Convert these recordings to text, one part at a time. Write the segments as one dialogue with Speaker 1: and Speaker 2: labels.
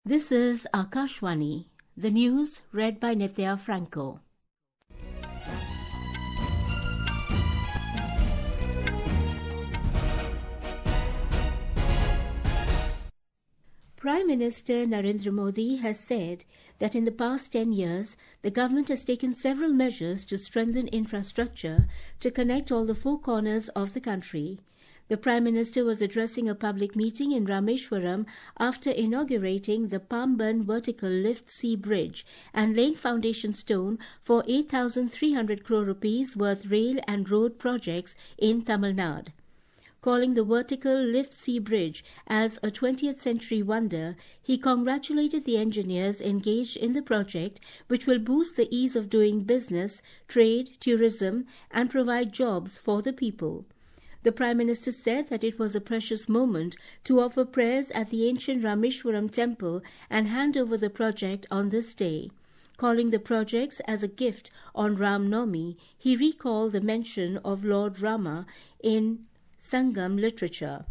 Speaker 1: This is Akashvani, the news read by Nithya Franco. Prime Minister Narendra Modi has said that in the past 10 years, the government has taken several measures to strengthen infrastructure to connect all the four corners of the country. The Prime Minister was addressing a public meeting in Rameshwaram after inaugurating the Pamban Vertical Lift Sea Bridge and laying foundation stone for 8,300 crore rupees worth rail and road projects in Tamil Nadu. Calling the Vertical Lift Sea Bridge as a 20th century wonder, he congratulated the engineers engaged in the project, which will boost the ease of doing business, trade, tourism, and provide jobs for the people. The Prime Minister said that it was a precious moment to offer prayers at the ancient Rameshwaram temple and hand over the project on this day. Calling the projects as a gift on Ram Navami, he recalled the mention of Lord Rama in Sangam literature.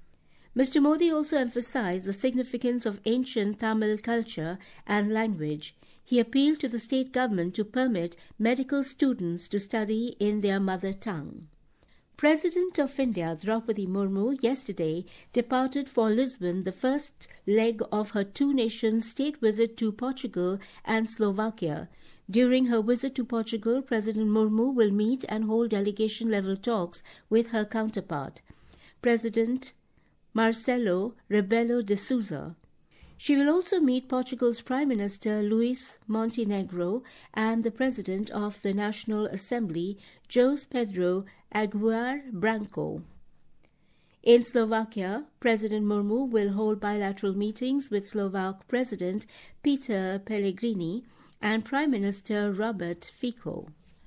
Speaker 1: Mr. Modi also emphasized the significance of ancient Tamil culture and language. He appealed to the state government to permit medical students to study in their mother tongue. President of India, Draupadi Murmu, yesterday departed for Lisbon, the first leg of her two-nation state visit to Portugal and Slovakia. During her visit to Portugal, President Murmu will meet and hold delegation-level talks with her counterpart, President Marcelo Rebelo de Sousa. She will also meet Portugal's Prime Minister Luís Montenegro and the President of the National Assembly, José Pedro Aguiar Branco. In Slovakia, President Murmu will hold bilateral meetings with Slovak President Peter Pellegrini and Prime Minister Robert Fico.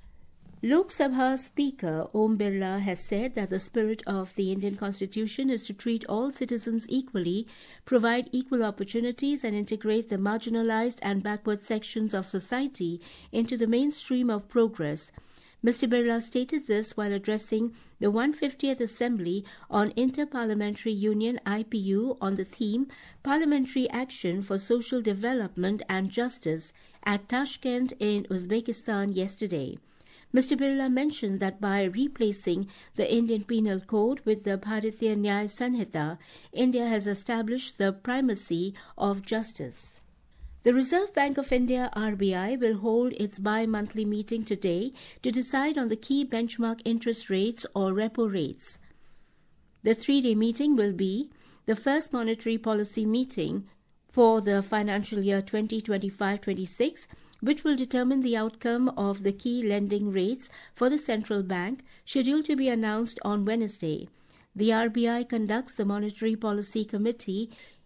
Speaker 1: Lok Sabha Speaker Om Birla has said that the spirit of the Indian Constitution is to treat all citizens equally, provide equal opportunities and integrate the marginalized and backward sections of society into the mainstream of progress. Mr. Birla stated this while addressing the 150th Assembly on Inter-Parliamentary Union IPU on the theme Parliamentary Action for Social Development and Justice at Tashkent in Uzbekistan yesterday. Mr. Birla mentioned that by replacing the Indian Penal Code with the Bharatiya Nyaya Sanhita, India has established the primacy of justice. The Reserve Bank of India RBI will hold its bi-monthly meeting today to decide on the key benchmark interest rates or repo rates. The three-day meeting will be the first monetary policy meeting for the financial year 2025-26, which will determine the outcome of the key lending rates for the central bank, scheduled to be announced on Wednesday. The RBI conducts the Monetary Policy Committee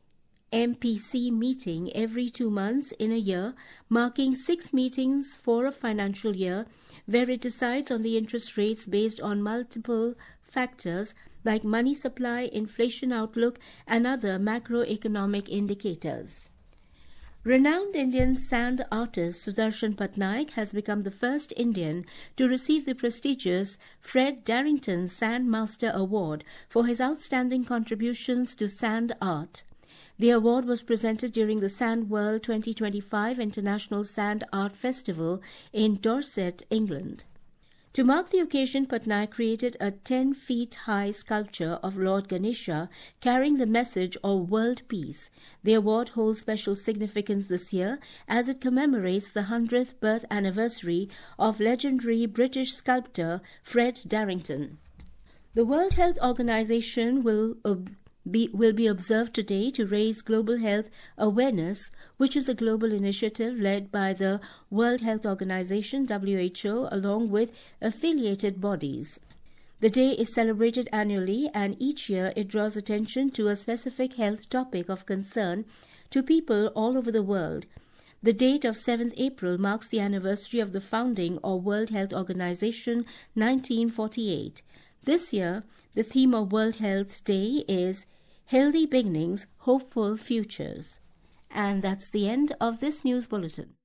Speaker 1: MPC meeting every 2 months in a year, marking 6 meetings for a financial year, where it decides on the interest rates based on multiple factors like money supply, inflation outlook, and other macroeconomic indicators. Renowned Indian sand artist Sudarshan Patnaik has become the first Indian to receive the prestigious Fred Darrington Sand Master Award for his outstanding contributions to sand art. The award was presented during the Sand World 2025 International Sand Art Festival in Dorset, England. To mark the occasion, Patnaik created a 10-feet-high sculpture of Lord Ganesha carrying the message of world peace. The award holds special significance this year as it commemorates the 100th birth anniversary of legendary British sculptor Fred Darrington. The World Health Organization will be observed today to raise global health awareness, which is a global initiative led by the World Health Organization (WHO) along with affiliated bodies. The day is celebrated annually, and each year it draws attention to a specific health topic of concern to people all over the world. The date of 7th April marks the anniversary of the founding of World Health Organization 1948. This year, the theme of World Health Day is Healthy Beginnings, Hopeful Futures. And that's the end of this news bulletin.